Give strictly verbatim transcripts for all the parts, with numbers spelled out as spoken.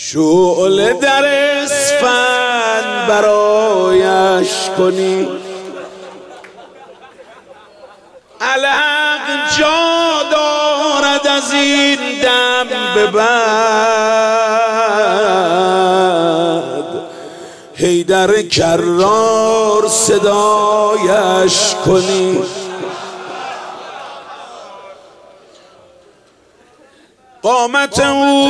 شعله در اسفند برایش کنی، علق جا دارد از این دم به بعد، حیدر کرار صدایش کنی. قامت او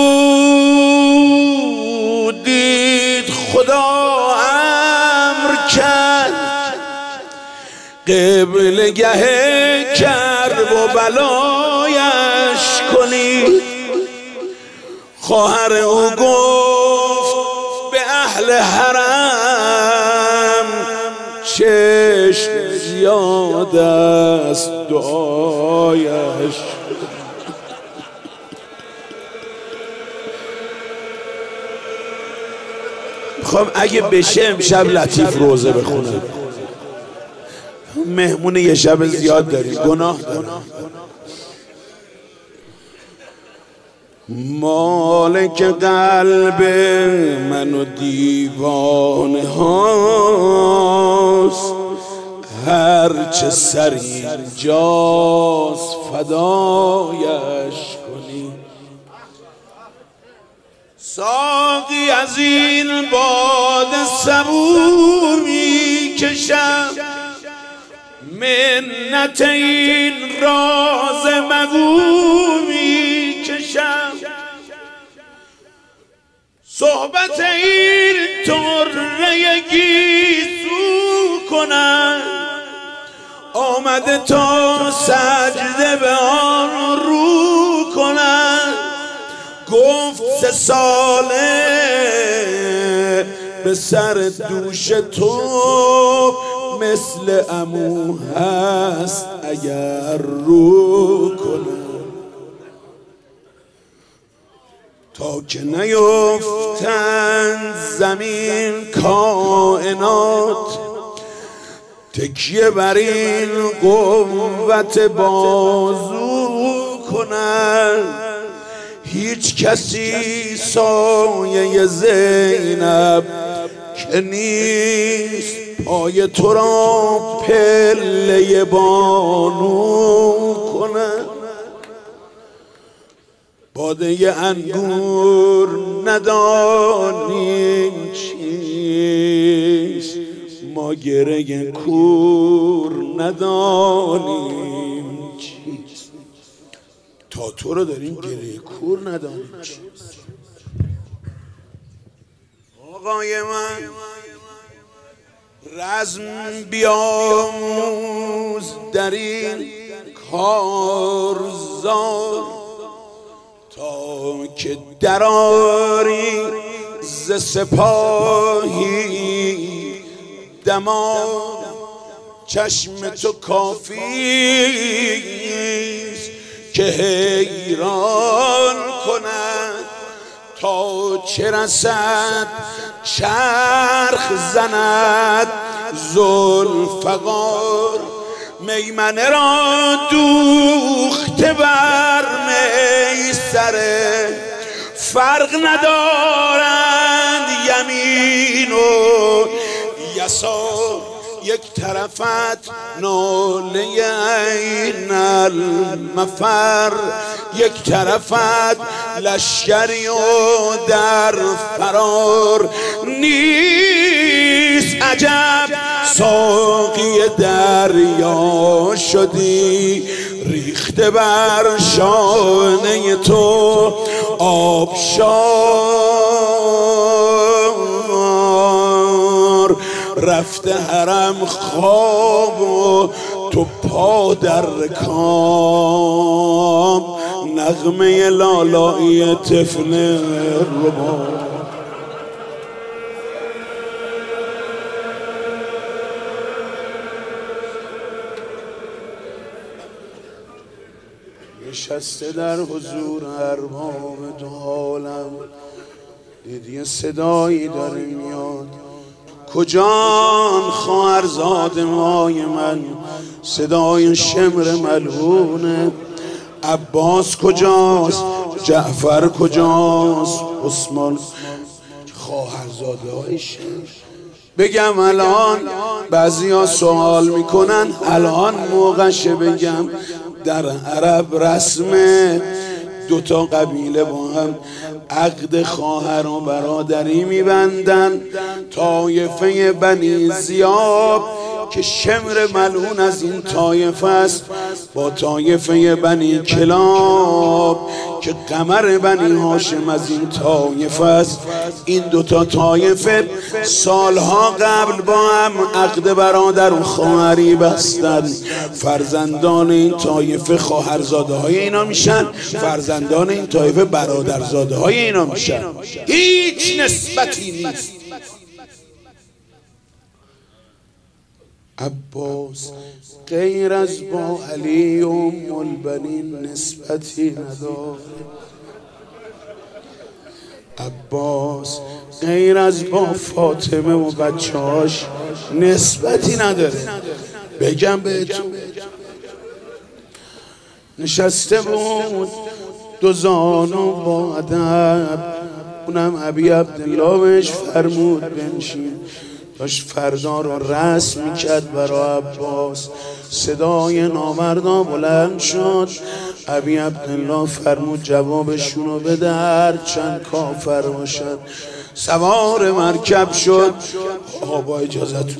دید خدا امر کرد، قبلگه کرب و بلایش کنی. خواهر او گفت به اهل حرم، چشم زیاد است دعایش. خب اگه بشه امشب لطیف روزه بخونه، مهمون یه شب زیاد داریم، گناه دارم. مالک قلب من و دیوانه هاست، هرچه سر اینجاست فدایش کنی. ساقی از این باد صبور می کشم، منت این راز مگو می کشم. صحبت این طره گیسو کنم، آمده تا سجده به آن رو کنم. گفت سه ساله به سر دوش تو، مثل عمو هست اگر رو کنم. تا که نیفتند زمین کائنات، تکیه بر این قوت بازو کنند. هیچ کسی سایه زینب که نیست، پای تو را پله بانو کنند. باده انگور ندانیم چیست، ما گره کور ندانیم چیست. تا تو رو داریم گره کور ندانیم چیست. آقای من رزم بیاموز در این کارزار، تا که دراری ز سپاهی دمار. چشم تو کافیست که حیران کند، تا چه رسد چرخ زند ذوالفقار. میمنه را دوخته بر میسره، فرق ندارند یمین و یسار. یک طرفت ناله عین المفر، یک طرفت لشکری و در فرار. نیست عجب ساقی دریا شدی، ریخته بر شانه تو آبشار. رفته حرم خواب و تو پا در کام، نغمه لالایی طفل رباب. نشسته در حضور ارباب دو عالم، دیدی صدایی داره میاد. کجان خواهرزاد مای من، صدای شمر ملعونه. عباس کجاست جعفر کجاست؟ عثمان خواهرزاده هایش. بگم الان بعضیا سوال میکنن الان موقعشه بگم در عرب رسمه دوتا قبیله با هم عقد خواهر و برادری میبندن. طایفه بنی زیاد که شمر ملعون از این طایفه است با طایفه بنی کلاب که قمر بنی هاشم از این طایفه است. این دوتا طایفه سالها قبل با هم عقد برادر و خواهری بستن. فرزندان این طایفه خواهرزاده های اینا میشن، فرزندان این طایفه برادرزاده های اینا میشن. هیچ نسبتی نیست. عباس غیر از با علی ام البنین نسبتی نداره. عباس غیر از با فاطمه و بچه‌هاش نسبتی نداره. بگم بهتون نشسته بود دو زانو با ادب، اونم ابی عبدالله بهش فرمود بنشین. داشت فردا رو رسم میکرد برای عباس. صدای نامردا بلند شد. ابی عبدالله فرمود جوابشونو بده هر چند کافر باشد. سوار مرکب شد. آقا با اجازتون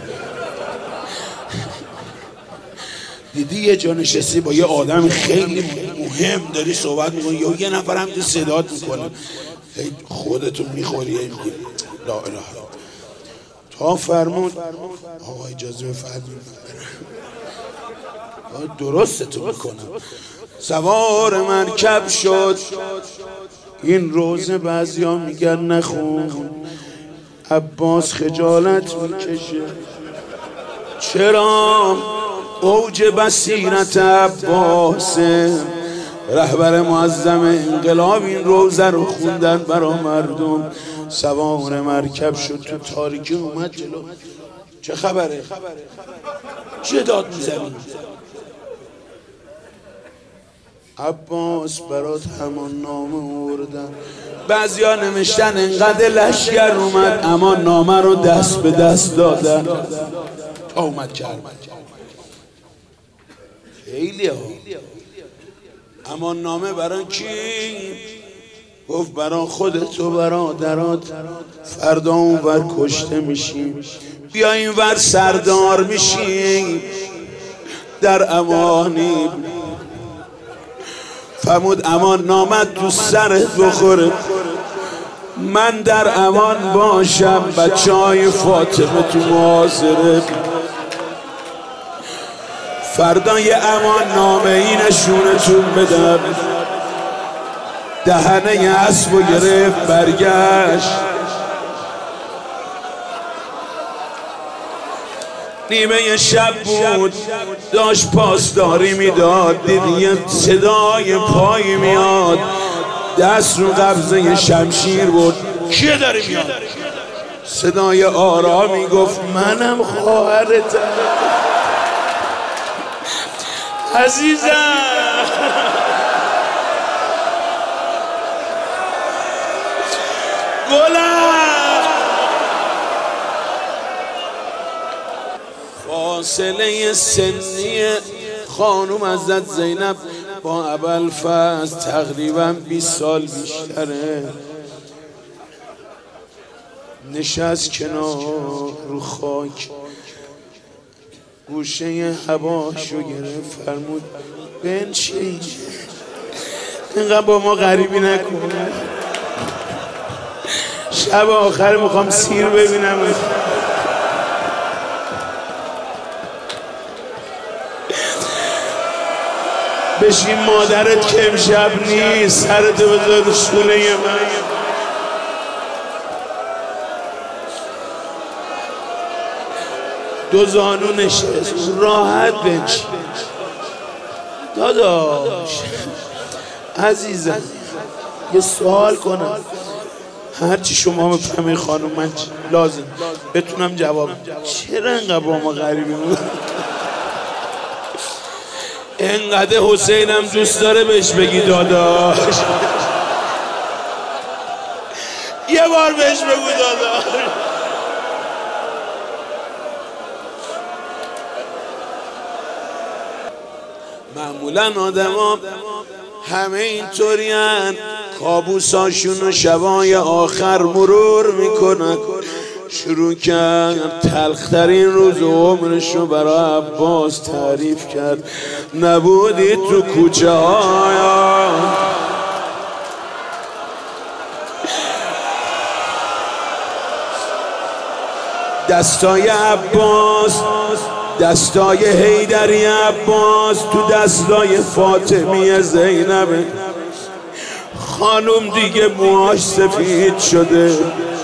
دیدی یه جا نشستی با یه آدم خیلی مهم داری صحبت میکنی یا یه نفر هم تو صدات میکنه خودتون میخوری لا اله تا فرمود آقا اجازه بفرمایید درستتون میکنم. سوار مرکب شد. این روزه بعضیا میگن نخون. عباس خجالت میکشه. چرا؟ اوج بصیرت عباسه، رهبر معظم انقلاب این روزه رو خوندن برا مردم. سوار مرکب شد تو تاریکی اومد جلو. چه خبره؟ چه داد میزنی؟ عباس برات همان نامه آوردن. بعضیا نوشتن انقدر لشگر اومد امان نامه رو دست به دست دادن تا اومد کرد. خیلی ها امان نامه برای کی؟ گفت برای خودت و برادرات. فردا اون ور کشته میشیم، بیا این ور سردار میشیم. در امانی فرمود امان نامت تو سرت بخوره، من در امان باشم، بچه های فاطمه تو محاصره. فردا یه امان نامه ای نشونتون بدم. دهنه اسب و گرفت برگشت. نیمه شب بود داشت پاسداری میداد. دید یه صدای پایی میاد، دست رو قبضه شمشیر بود. کیه داری میاد؟ صدای آرامی گفت منم خواهرتم عزیزم. گلم فاصله سنی خانم حضرت زینب با ابوالفضل تقریبا بیست سال بیشتره. نشست کنار رو خاک، گوشه هواشو گرفت، فرمود بنشین، اینقدر با ما غریبی نکن، شب آخر میخوام سیر ببینم. بشین مادرت که امشب نیست، سرتو بذار رو شونه من. دو زانو نشست، راحت بنشین. داداش عزیزم یه سوال کنم، هرچی شما بفهمی خانم من لازم بتونم جواب. چرا انقدر با ما غریبی بود؟ انقدر حسینم دوست داره بهش بگی داداش. یه بار بهش بگو داداش. معمولا آدما همه اینطورین، کابوساشون و شبای آخر مرور میکنن. شروع کرد تلخترین روز عمرشو برای عباس تعریف کرد. نبودی تو کوچه هایا، دستای عباس، دستای حیدری عباس تو دستای فاطمی زینب. خانم دیگه موهاش سفید شده،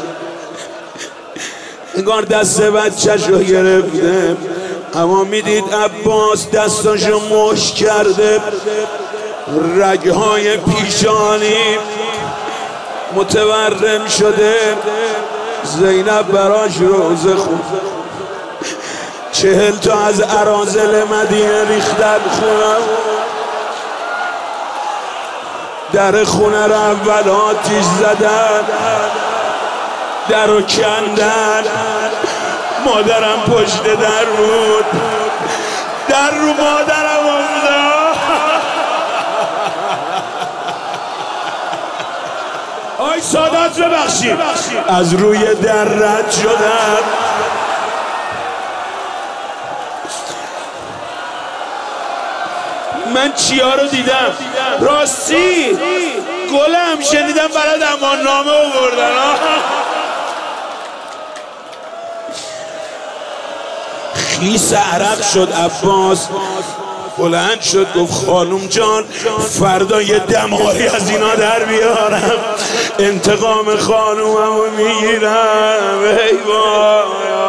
انگار دست بچه‌شو گرفته، اما میدید عباس دستاشو مشت کرده، رگهای پیشانی متورم شده. زینب براش روزه خون، چهل تا از اراذل مدینه ریختن خونه، در خونه رو اول آتیش زدن، در رو کندن. مادرم پشت در بود، در رو مادرم افتاد. آی سادات ببخشید، از روی در رد شدن. من چیا رو دیدم؟ راستی گلم شنیدم برای دماننامه آوردن. خیس عرق شد عباس، بلند شد گفت خانم جان فردا یه دماری از اینا در بیارم، انتقام خانوممو میگیرم. ای وای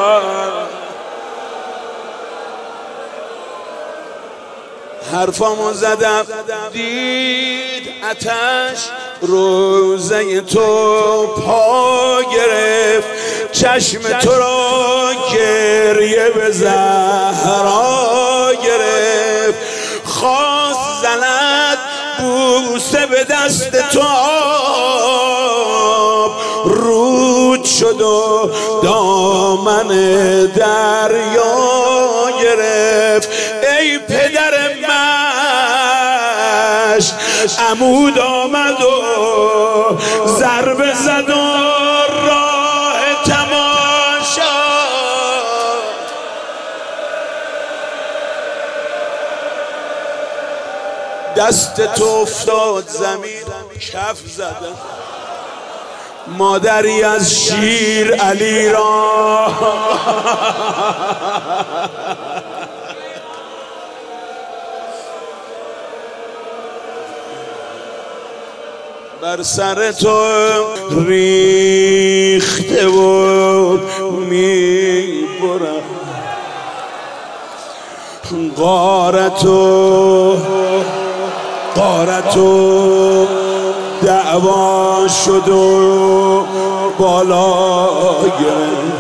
حرفامو زدم، دید آتش روزه تو پا گرفت، چشم تو را گریه به زهرا گرفت. خواست زند بوسه به دست تو، رود شد و دامن دریا گرفت. ای پدر مشت عمود آمد و ضربه زد و راه تماشا. دست تو افتاد زمین، کف زدن. مادری از شیر علی را بر سر تو ریخته و میبرم. غارتو غارتو دعوا شد و بالا گرفت.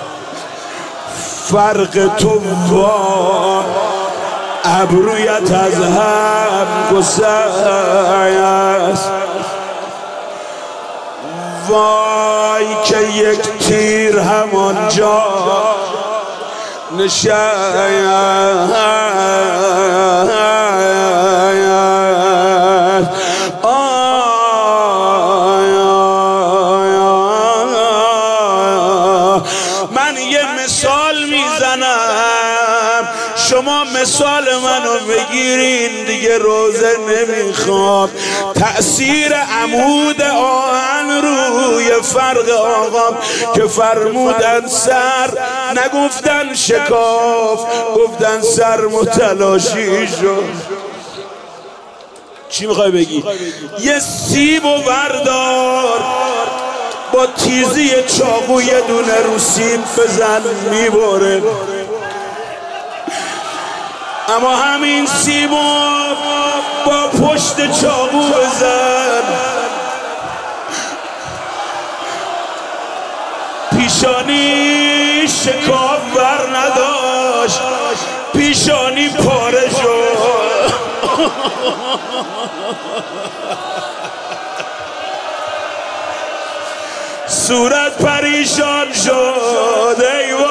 فرق تو با ابرویت از هم گسست. وای که یک تیر همانجا نشست. من یه مثال میزنم، شما مثال منو بگیرین دیگه، روزه نمیخوام. تأثیر عمود آهن روی فرق آقام که فرمودن سر، نگفتن شکاف، گفتن سر متلاشی شد. چی میخوای بگی؟ یه سیب و بردار، با تیزی چاقو یه دونه رو سیب بزن میبره. اما همین سیبو با پشت چاقو بزن، پیشانی شکاف بر نداشت، پیشانی پاره شد. صورت پریشان شد ای